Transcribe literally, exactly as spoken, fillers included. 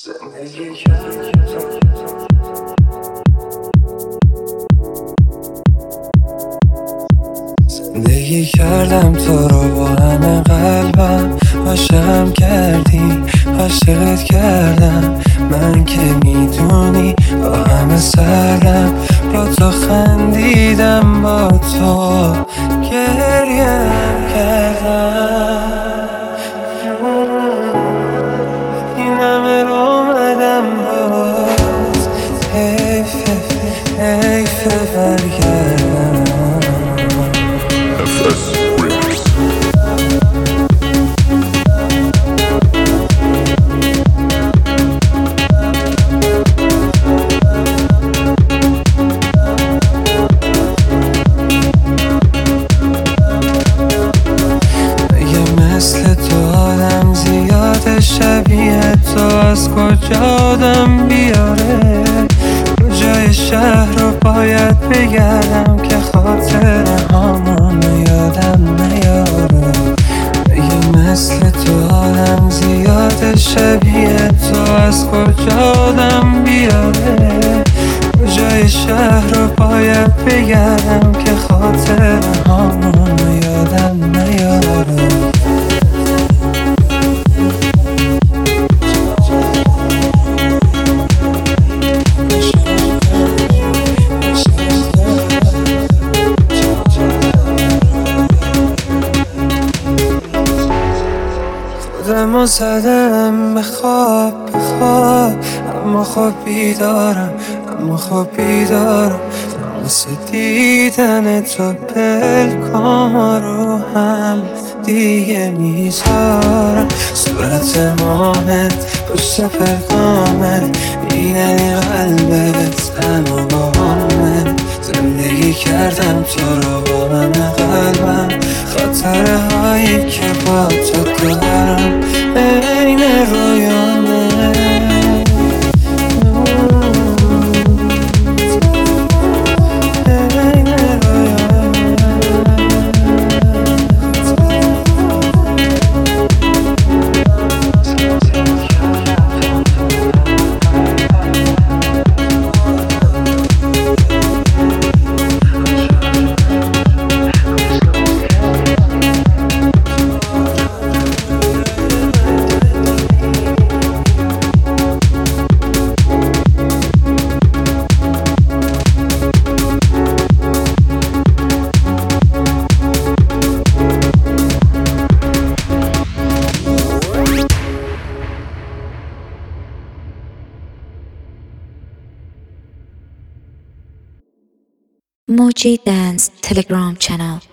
زندگی کردم زندگی کردم تو رو با همه قلبم، عاشقم کردی، عاشقت کردم. من که میدونی با همه سرم، با تو خندیدم، با تو گریم کردم. این همه رو اومدم باز، حیفه حیفه برگردم. مثل تو آدم زیاده، شبیه تو از کجا آدم بیاره؟ کجای شهر رو باید بگردم که خاطر هامونو یادم نیاره؟ یه مثل تو آدم زیاده، شبیه تو از کجا آدم بیاره؟ کجای شهر رو باید بگردم که خاطر هامونو یادم نیاره؟ خودمو زدم به خواب به خواب، اما خب بیدارم، اما خب بیدارم. واسه دیدن تو پلکام رو هم دیگه میذارم. صورت مامت پشت پلکامت، میگنی قلبت همه باهامه. زندگی کردم تو رو با من قلبم، خاطره هایی که با تو دارم این رویانه. Moji Dance Telegram channel.